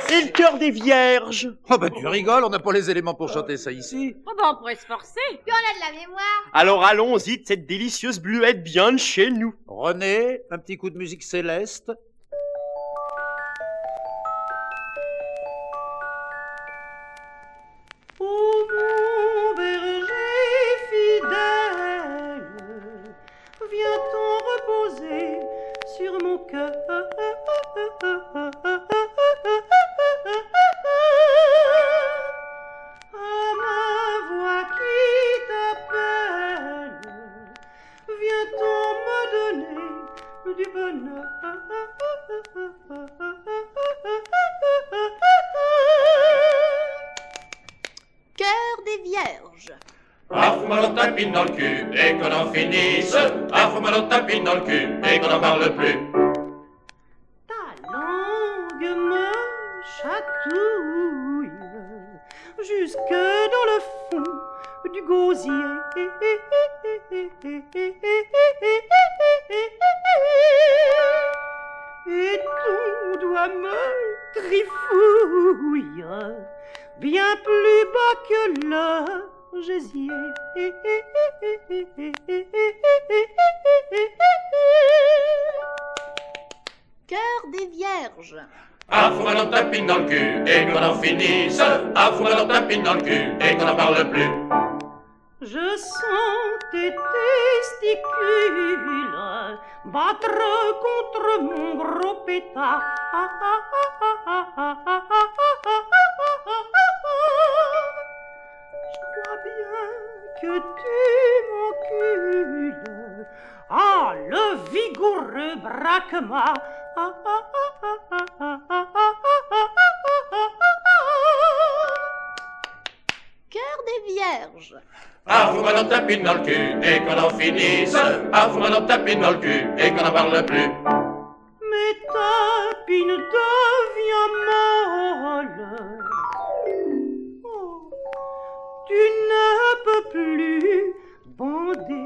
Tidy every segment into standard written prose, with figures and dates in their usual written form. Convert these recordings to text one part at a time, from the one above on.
Et le chœur des vierges? Oh bah tu rigoles, on n'a pas les éléments pour chanter ça ici. Oh bah on pourrait se forcer. Puis on a de la mémoire. Alors allons-y de cette délicieuse bluette bien de chez nous. René, un petit coup de musique céleste. Ô mon berger fidèle, viens-t'en reposer sur mon cœur. À ma voix qui t'appelle, viens-t'en me donner du bonheur. Cœur des vierges. Ah, fous-moi l'autre tapine dans le cul et qu'on en finisse. Ah, fous-moi l'autre tapine dans le cul et qu'on n'en parle plus. Ta langue me chatouille jusque dans le fond du gosier. Et ton doigt me trifouille bien plus bas que le gésier. Cœur des vierges. Ah, fous-moi l'autre tapine dans le cul et qu'on en finisse. Ah, fous-moi l'autre tapine dans le cul et qu'on n'en parle plus. Je sens tes testicules battre contre mon gros pétard. Je crois bien que tu m'encules. Ah, le vigoureux braquema. Cœur des vierges. Ah, fous-moi l'autre tapine dans le cul et qu'on en finisse. Ah, fous-moi l'autre tapine dans le cul et qu'on n'en parle plus. Mes tapines deviennent molles. Oh, tu ne peux plus bander.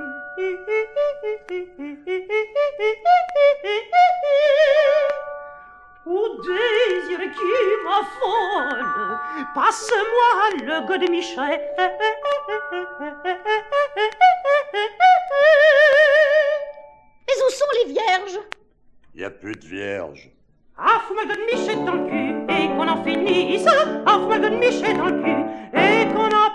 Au désir qui m'affole, passe-moi le godemichel. Mais où sont les vierges? Y a plus de vierges. Ah, fous-moi le godemichel dans le cul et qu'on en finisse. Ah, fous-moi le godemichel dans le cul et qu'on en